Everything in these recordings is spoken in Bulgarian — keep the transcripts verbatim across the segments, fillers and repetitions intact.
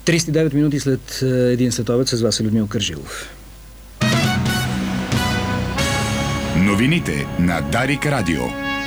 тридесет и девет минути след един следобед, с вас е Людмил Кържилов. Новините на Дарик Радио.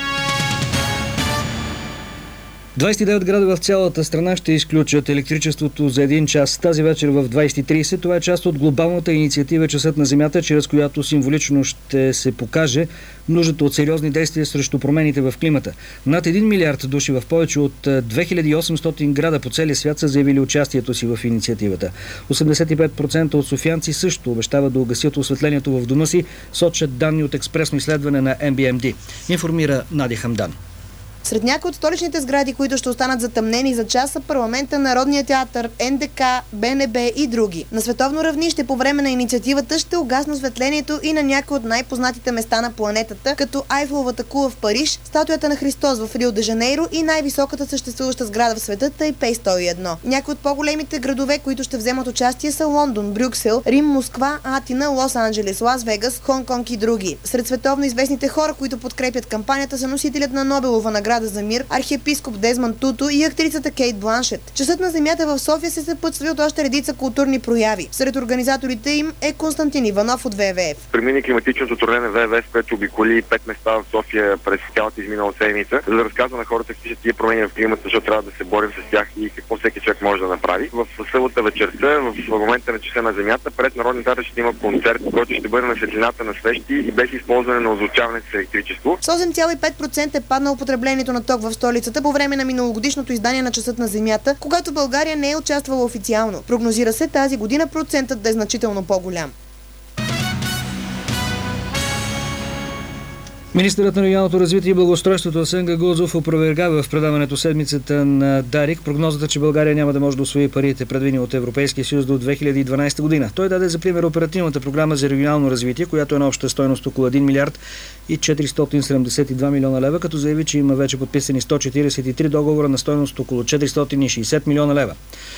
двадесет и девет града в цялата страна ще изключат електричеството за един час тази вечер в двадесет и тридесет. Това е част от глобалната инициатива Часът на Земята, чрез която символично ще се покаже нуждата от сериозни действия срещу промените в климата. Над един милиард души в повече от две хиляди и осемстотин града по целия свят са заявили участието си в инициативата. осемдесет и пет процента от софиянци също обещават да угасят осветлението в дома си, сочат данни от експресно изследване на Ем Би Ем Ди. Информира Нади Хамдан. Сред някои от столичните сгради, които ще останат затъмнени за час, са парламента, Народния театър, Ен Де Ка, Бе Ен Бе и други. На световно равнище по време на инициативата ще угасне осветлението и на някои от най-познатите места на планетата, като Айфеловата кула в Париж, статуята на Христос в Рио де Жанейро и най-високата съществуваща сграда в света Тайпей сто и едно. Някои от по-големите градове, които ще вземат участие, са Лондон, Брюксел, Рим, Москва, Атина, Лос-Анджелес, Лас-Вегас, Хонг-Конг и други. Сред световно известните хора, които подкрепят кампанията, са носителят на Нобелова награда за мир, архиепископ Дезмонд Туту и актрисата Кейт Бланшет. Часът на Земята в София се съпътства от още редица културни прояви. Сред организаторите им е Константин Иванов от Вэ Е Вэ Еф. Премини климатичното турне на Вэ Е Вэ Еф, което обиколи пет места в София през цялата изминала седмица, за да разказва на хората какви са тия промени в климата, защото трябва да се борим с тях и какво всеки човек може да направи. В събота вечерта, в момента на Часа на Земята, пред Народния театър ще има концерт, който ще бъде на светлината на свещи и без използване на озвучаване с електричество. С осем цяло и пет процента е паднало потреблението на ток в столицата по време на миналогодишното издание на Часът на Земята, когато България не е участвала официално. Прогнозира се тази година процентът да е значително по-голям. Министърът на регионалното развитие и благоустройството Асен Гагаузов опровергава в предаването Седмицата на Дарик прогнозата, че България няма да може да усвои парите, предвидени от Европейския съюз до две хиляди и дванадесета година. Той даде за пример оперативната програма за регионално развитие, която е на обща стойност около един милиард и четиристотин седемдесет и два милиона лева, като заяви, че има вече подписани сто четиридесет и три договора на стойност около четиристотин и шейсет милиона лева.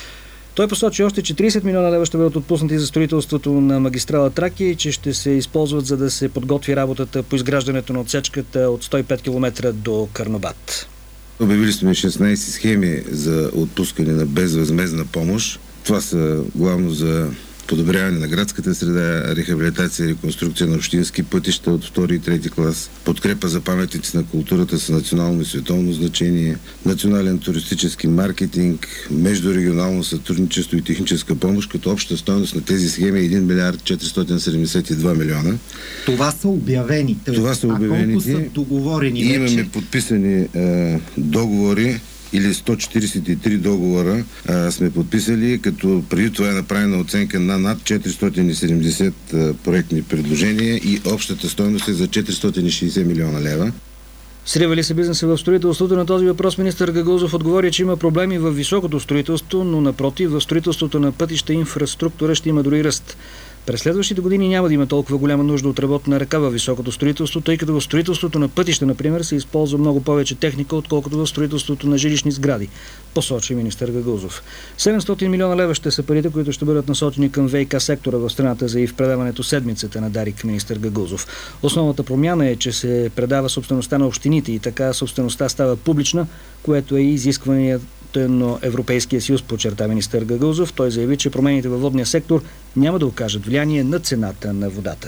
Той посочи още, че тридесет милиона лева ще бъдат отпуснати за строителството на магистрала Тракия и че ще се използват, за да се подготви работата по изграждането на отсечката от сто и пет километра до Карнобат. Обявили сме шестнадесет схеми за отпускане на безвъзмездна помощ. Това са главно за подобряване на градската среда, рехабилитация и реконструкция на общински пътища от втори и трети клас, подкрепа за паметници на културата с национално и световно значение, национален туристически маркетинг, междурегионално сътрудничество и техническа помощ, като обща стойност на тези схеми е един милиард четиристотин седемдесет и два милиона. Това са обявени. Това са обявени. А колко са договорени вече? Имаме подписани е, договори или сто четиридесет и три договора а, сме подписали, като преди това е направена оценка на над четиристотин и седемдесет а, проектни предложения и общата стойност е за четиристотин и шейсет милиона лева. Срива ли се бизнеса в строителството? На този въпрос министър Гагаузов отговори, че има проблеми в високото строителство, но напротив, в строителството на пътища и инфраструктура ще има дори ръст. През следващите години няма да има толкова голяма нужда от работна ръка във високото строителство, тъй като в строителството на пътища, например, се използва много повече техника, отколкото в строителството на жилищни сгради, посочи министър Гагаузов. седемстотин милиона лева ще са парите, които ще бъдат насочени към ВиК сектора в страната, за и в предаването Седмицата на Дарик министър Гагаузов. Основната промяна е, че се предава собствеността на общините и така собствеността става публична, което е изискването на Европейския съюз, подчерта министър Гагаузов. Той заяви, че промените във водния сектор няма да окажат влияние на цената на водата.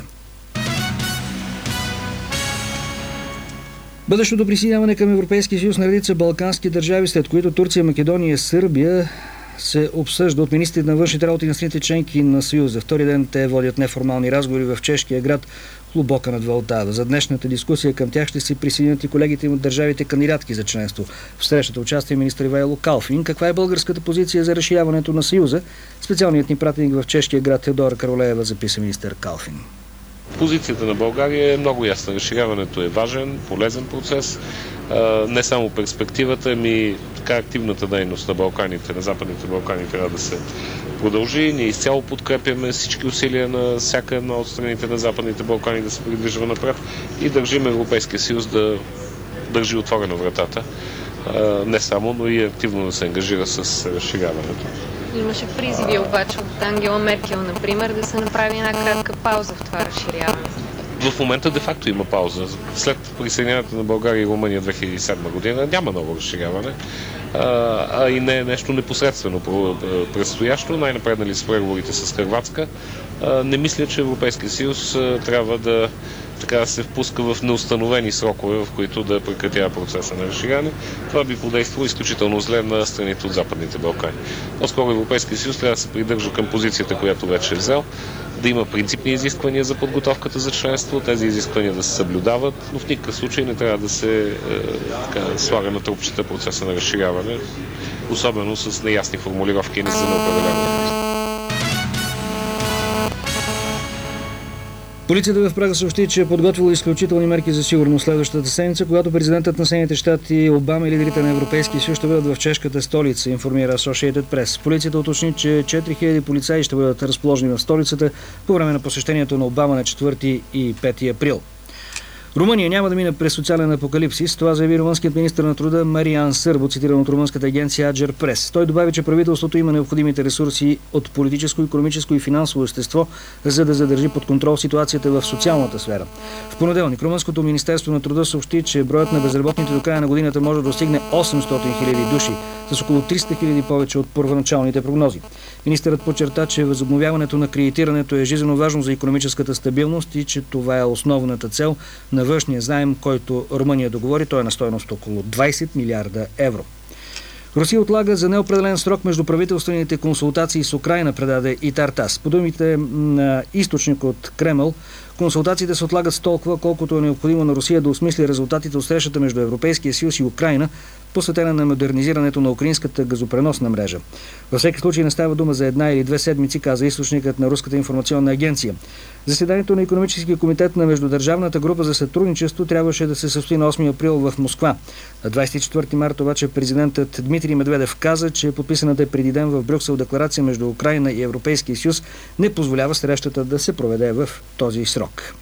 Бъдещото присъединяване към Европейския съюз на редица балкански държави, след които Турция, Македония и Сърбия, се обсъжда от министрите на външните работи на страните членки на Съюза. Втори ден те водят неформални разговори в чешкия град Хлубока над Вълтава. За днешната дискусия към тях ще се присъединят и колегите им от държавите кандидатки за членство. В срещата участва министър Ивайло Калфин. Каква е българската позиция за разширяването на Съюза? Специалният ни пратеник в чешкия град Теодора Каролеева записа министър Калфин. Позицията на България е много ясна. Разширяването е важен, полезен процес. Не само перспективата, ами така активната дейност на Балканите, на Западните Балкани трябва да се продължи. Ние изцяло подкрепяме всички усилия на всяка една от страните на Западните Балкани да се придвижва напред и държим Европейския съюз да държи отворена вратата. Не само, но и активно да се ангажира с разширяването. Имаше призиви обаче от Ангела Меркел, например, да се направи една кратка пауза в това разширяване. В момента де-факто има пауза. След присъединяването на България и Румъния две хиляди и седма година няма ново разширяване. а и не е нещо непосредствено предстоящо. Най-напреднали с преговорите с Хърватска. Не мисля, че Европейския съюз трябва да така да се впуска в неустановени срокове, в които да прекратява процеса на разширяване. Това би подействало изключително зле на страните от Западните Балкани. По-скоро Европейския съюз трябва да се придържа към позицията, която вече е взел, да има принципни изисквания за подготовката за членство, тези изисквания да се съблюдават, но в никакъв случай не трябва да се е, така, слага на трупчета процеса на разширяване, особено с неясни формулировки и не за неопределено. Полицията в Прага съобщи, че е подготвила изключителни мерки за сигурност следващата седмица, когато президентът на Съединените щати Обама и лидерите на Европейския съюз ще бъдат в чешката столица, информира Associated Press. Полицията уточни, че четири хиляди полицаи ще бъдат разположени в столицата по време на посещението на Обама на четвърти и пети април. Румъния няма да мине през социален апокалипсис. Това заяви румънският министър на труда Мариан Сърбо, цитиран от румънската агенция Аджер Прес. Той добави, че правителството има необходимите ресурси от политическо, икономическо и финансово естество, за да задържи под контрол ситуацията в социалната сфера. В понеделник румънското министерство на труда съобщи, че броят на безработните до края на годината може да достигне осемстотин хиляди души, с около триста хиляди повече от първоначалните прогнози. Министърът подчерта, че възобновяването на кредитирането е жизненно важно за икономическата стабилност и че това е основната цел на външния заем, който Румъния договори. Той е на стойност около двайсет милиарда евро. Русия отлага за неопределен срок между правителствените консултации с Украйна, предаде и Тартас. По думите на източник от Кремъл, консултациите се отлагат с толкова, колкото е необходимо на Русия да осмисли резултатите от срещата между Европейския съюз и Украйна, посветена на модернизирането на украинската газопреносна мрежа. Във всеки случай не става дума за една или две седмици, каза източникът на Руската информационна агенция. Заседанието на Икономическия комитет на Междудържавната група за сътрудничество трябваше да се състои на осми април в Москва. На двайсет и четвърти март обаче президентът Дмитрий Медведев каза, че подписаната преди ден в Брюксел декларация между Украйна и Европейския съюз не позволява срещата да се проведе в този срок.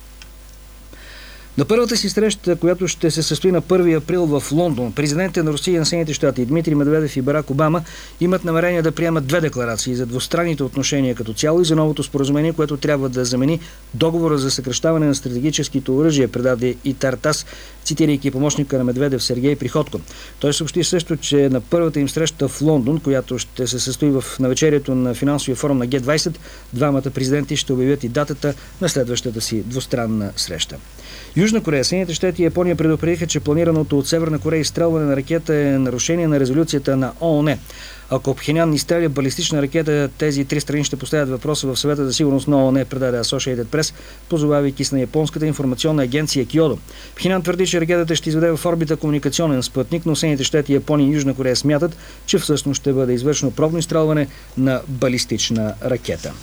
На първата си среща, която ще се състои на първи април в Лондон, президентите на Русия и на Съединените щати Дмитрий Медведев и Барак Обама имат намерение да приемат две декларации за двустранните отношения като цяло и за новото споразумение, което трябва да замени договора за съкращаване на стратегическите оръжия, предаде и Тартас, цитирайки помощника на Медведев Сергей Приходко. Той съобщи също, че на първата им среща в Лондон, която ще се състои в навечерието на финансовия форум на Ге двайсет, двамата президенти ще обявят и датата на следващата си двустранна среща. Южна Корея, Съединените щати и Япония предупредиха, че планираното от Северна Корея изстрелване на ракета е нарушение на резолюцията на ООН. Ако Пхенян изстреля балистична ракета, тези три страни ще поставят въпроса в Съвета за сигурност на ООН, предаде Associated Press, позовавайки се на японската информационна агенция Киодо. Пхенян твърди, че ракетата ще изведе в орбита комуникационен спътник, но Съединените щати, Япония и Южна Корея смятат, че всъщност ще бъде извършено пробно изстрелване на балистична ракета.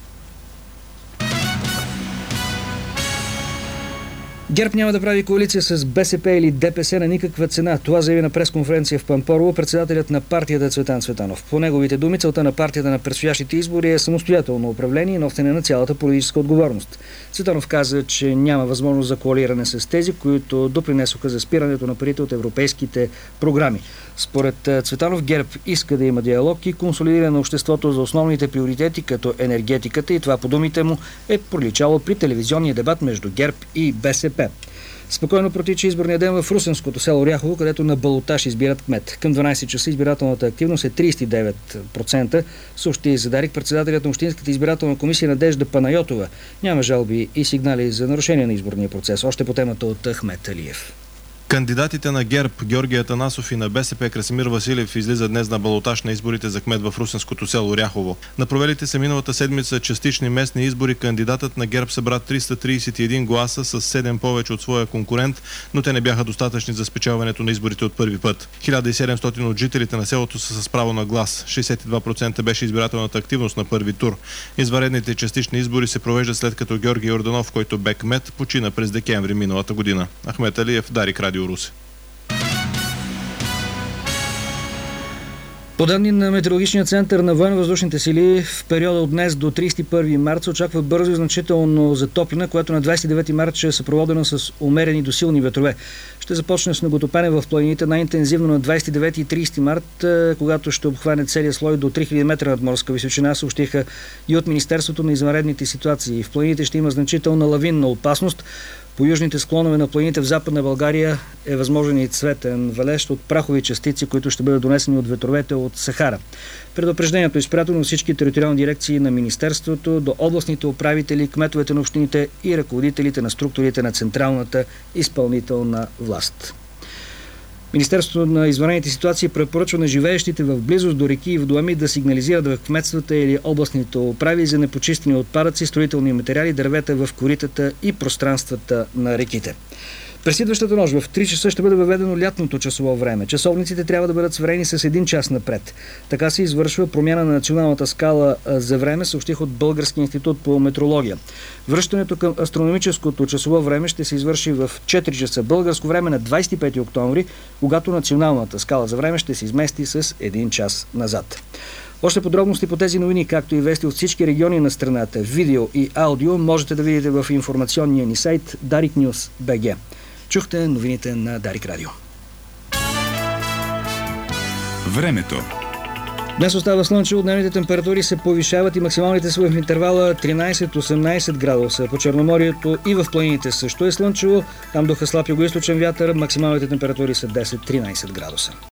ГЕРБ няма да прави коалиция с БСП или ДПС на никаква цена. Това заяви на пресконференция в Пампорово председателят на партията Цветан Цветанов. По неговите думи, целта на партията на предстоящите избори е самостоятелно управление и носене на цялата политическа отговорност. Цветанов каза, че няма възможност за коалиране с тези, които допринесоха за спирането на парите от европейските програми. Според Цветанов, ГЕРБ иска да има диалог и консолидиране на обществото за основните приоритети, като енергетиката, и това по думите му е проличало при телевизионния дебат между ГЕРБ и БСП. Спокойно протича изборния ден в русенското село Ряхово, където на балотаж избират кмет. Към дванайсет часа избирателната активност е трийсет и девет процента, съобщи Задарик председателят на Общинската избирателна комисия Надежда Панайотова. Няма жалби и сигнали за нарушение на изборния процес. Още по темата от Ахмет Алиев. Кандидатите на ГЕРБ Георги Атанасов и на БСП Красимир Василев излизат днес на балотаж на изборите за кмет в русенското село Ряхово. На провелите се миналата седмица частични местни избори кандидатът на ГЕРБ събра триста трийсет и един гласа с седем повече от своя конкурент, но те не бяха достатъчни за спечелването на изборите от първи път. хиляда и седемстотин от жителите на селото са с право на глас. шейсет и два процента беше избирателната активност на първи тур. Извънредните частични избори се провеждат след като Георги Йорданов, който бе кмет, почина през декември миналата година. Ахмет Алиев, Дарик Радио Русе. По данни на Метеорологичния център на военно-въздушните сили, в периода от днес до трийсет и първи март се очаква бързо и значително затопляне, което на двайсет и девети март ще е съпроводено с умерени до силни ветрове. Ще започне с снеготопене в планините най-интензивно на двайсет и девети и трийсети март, когато ще обхване целия слой до три хиляди метра над морска височина, съобщиха и от Министерството на извънредните ситуации. В планините ще има значителна лавинна опасност, По южните склонове на планините в Западна България е възможен и цветен валеж от прахови частици, които ще бъдат донесени от ветровете от Сахара. Предупреждението е изпратено на всички териториални дирекции на Министерството, до областните управители, кметовете на общините и ръководителите на структурите на централната изпълнителна власт. Министерството на извънредните ситуации препоръчва на живеещите в близост до реки и водоеми да сигнализират в кметствата или областните управи за непочистени отпадъци, строителни материали, дървета в коритата и пространствата на реките. През идващата нощ в три часа ще бъде въведено лятното часово време. Часовниците трябва да бъдат сверени с един час напред. Така се извършва промяна на националната скала за време, съобщих от Българския институт по метрология. Връщането към астрономическото часово време ще се извърши в четири часа българско време на двадесет и пети октомври, когато националната скала за време ще се измести с един час назад. Още подробности по тези новини, както и вести от всички региони на страната, видео и аудио, можете да видите в информационния ни сайт дарик нюз точка би джи. Чухте новините на Дарик Радио. Времето. Днес остава слънчево, дневните температури се повишават и максималните са в интервала тринадесет до осемнадесет градуса. По Черноморието и в планините също е слънчево. Там духа слаб югоизточен вятър, максималните температури са десет до тринадесет градуса.